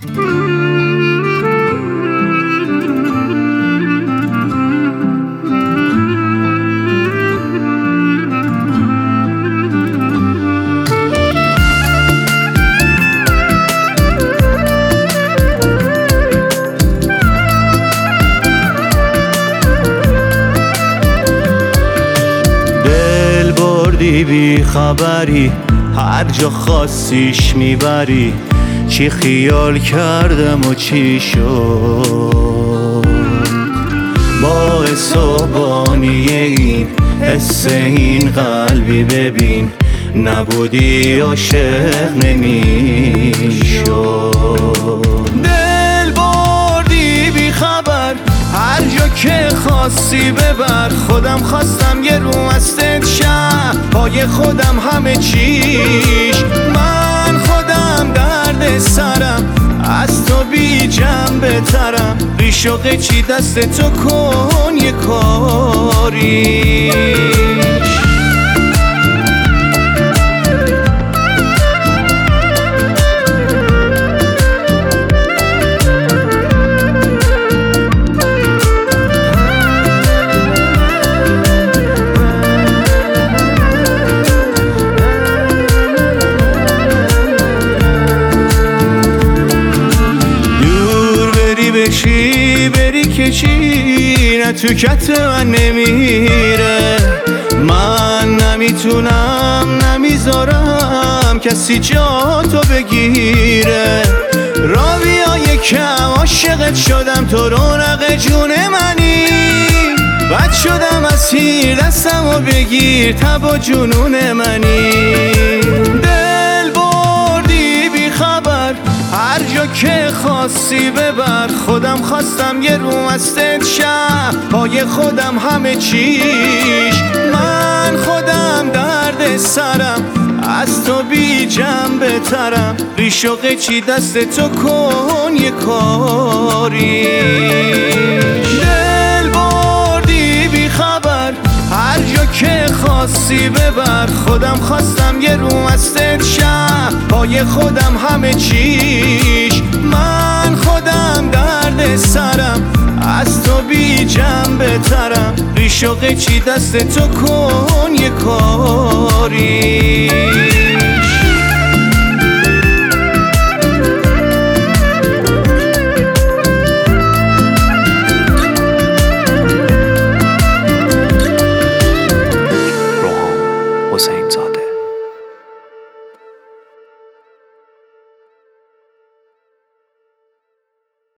دل بردی بی خبری، هر جا خواستیش میبری. چی خیال کردم و چی شد، باعث و بانی این حس این قلبی ببین. نبودی عاشق نمیشد. دل بردی بی خبر، هر جا که خواستی ببر. خودم خواستم یه رو مستت شم، پای خودم همه چیش. من خودم درد سرم، از تو بی جنبه ترم. ریش و قیچی دست تو کن یه کاریش. بشی بری که چی، نه تو کت من نمیره. من نمیتونم نمیذارم کسی جا تو بگیره. راویای کم عاشقت شدم، تو رونق جون منی. بد شدم از هیر دستم و بگیر، تب و جنون منی. دل بردی بی خبر، هر جا که خواستی ببر. خودم خواستم یه رو مستت شم، پای خودم همه چیش. من خودم درد سرم، از تو بی جنبه ترم. ریش و قیچی دست تو کن یه کاریش. دل بردی بی خبر، هر جا که خواستی ببر. خودم خواستم یه رو مستت شم، پای خودم همه چیش. من خودم درد سرم، از تو بی جنبه ترم. ریش و قیچی دست تو کن یه کاریش.